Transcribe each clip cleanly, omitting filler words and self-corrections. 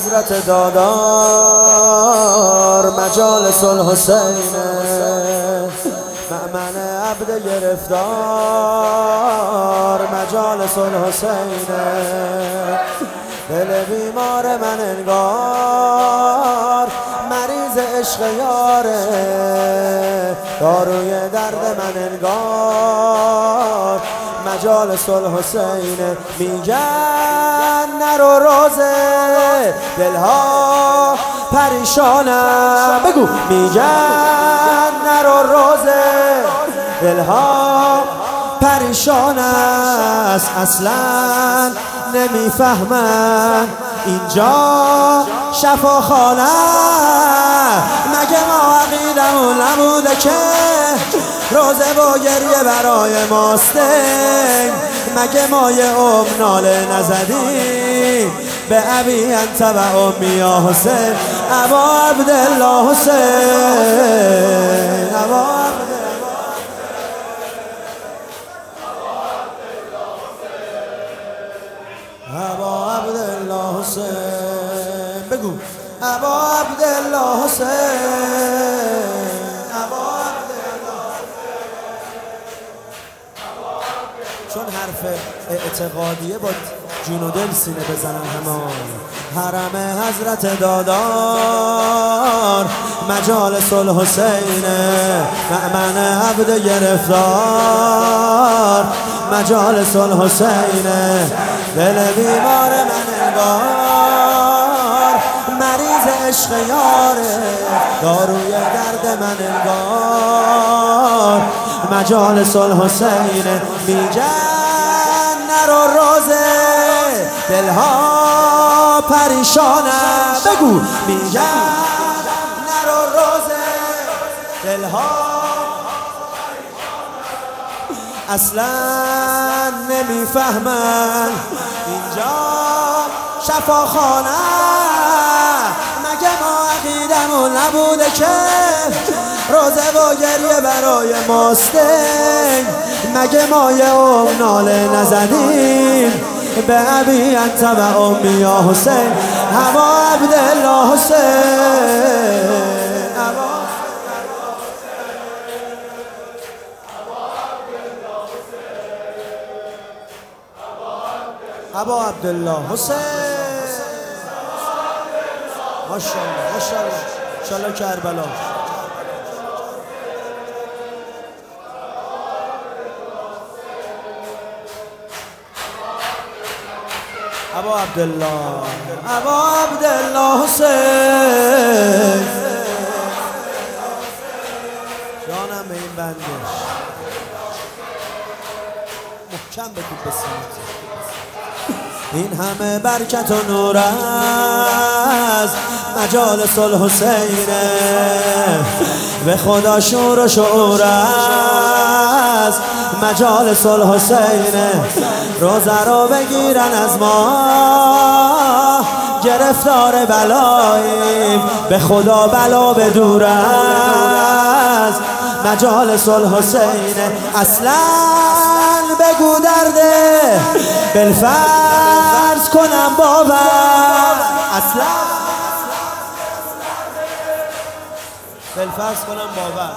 حضرت دادار مجالس الحسین، مأمن عبد گرفتار مجالس الحسین. دل بیمار من انگار مریض عشق یاره، داروی درد من انگار مجالس الحسین. میگن نرو روزه دلها پریشانم، بگو میگن نرو روزه دلها پریشان است، اصلا نمیفهمن اینجا شفاخانه. مگه ما عقیدمون نبوده که روزه با گریه برای ماستین؟ مگه ما یه ناله نزدیم به ابی انت و امی یا حسین؟ ابا عبدالله حسین، ابا عبدالله حسین، بگو ابا عبدالله حسین، ابا عبدالله حسین. چون حرف اعتقادیه با جون و دل سینه بزنن همان. حرم حضرت دادار مجالس الحسین، مأمن عبد گرفتار مجالس الحسین. دل بیمار من انگار مریض عشق یاره، داروی درد من انگار مجالس الحسین. میگن نرو روزه دلها پریشانم، بگو میگن نرو روزه دلها اصلا نمیفهمن اینجا شفاخانه. مگه ما عقیدمون نبوده که روزه با گریه برای ماستین؟ مگه ما یه ناله نزدیم به ابی انت و امی یا حسین؟ ابا عبدالله حسین، ابا عبدالله حسین. ماشاءالله ماشاءالله انشاءالله کربلا. ابا عبدالله، ابا عبدالله حسین. جانم به این بندش محکم بگو بسیمت. این همه برکت و نور از مجالس الحسینه، به خدا شور و شعور از مجالس الحسینه. روزه رو بگیرن از ما گرفتار بلاییم، به خدا بلا بدور از مجالس الحسینه. اصلا بگو درده بالفرض کنم باور، اصلا بالفرض کنم باور.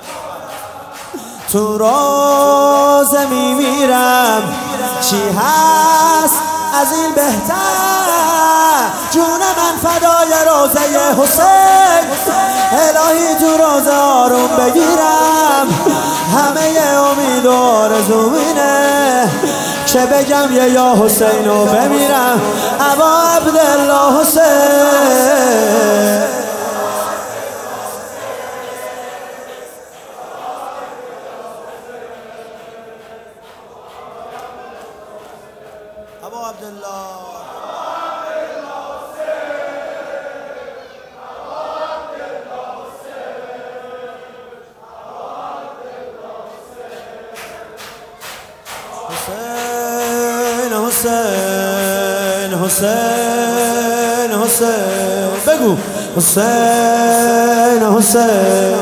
تو روزه میمیرم چی هست از این بهتر؟ جون من فدای روزه حسین، الهی تو روزه آروم بگیرم. همه امید و آرزوم اینه که بگم یه یا حسین و بمیرم. ابا عبدالله حسین، ابا عبدالله. حسین حسین حسین حسین، بگو حسین حسین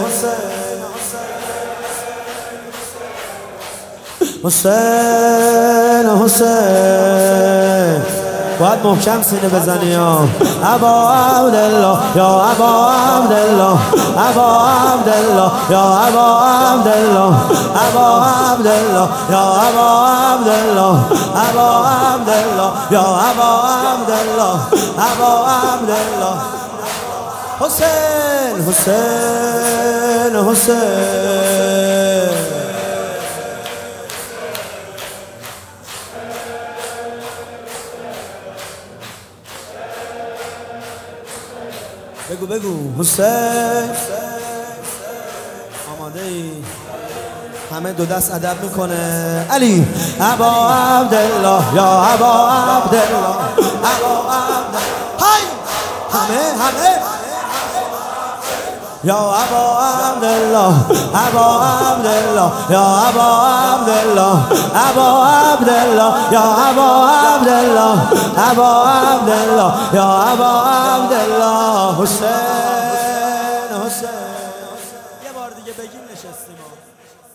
حسین حسین. باید محکم سینه بزنی یا ابا عبدالله یا ابا عبدالله ابا عبدالله یا ابا عبدالله ابا عبدالله یا ابا عبدالله ابا عبدالله یا ابا عبدالله ابا عبدالله حسین حسین حسین بگو بگو حسین آماده ای؟ همه دو دست ادب میکنه علی ابا عبدالله یا ابا عبدالله ابا عبدالله های همه یا ابا عبدالله ابا عبدالله یا ابا عبدالله ابا عبدالله یا ابا عبدالله ابا عبدالله یا ابا عبدالله حسین حسین یه بار دیگه بگیم نشستیم